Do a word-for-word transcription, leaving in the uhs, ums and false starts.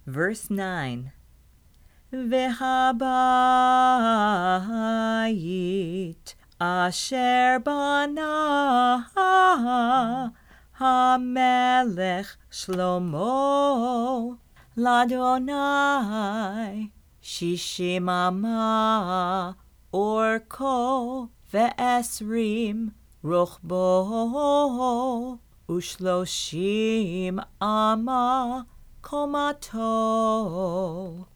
Verse nine. Vehabayit asher bana hamelech Shlomo ladonai shishim ama orko ve'esrim rochbo ushloshim ama komato.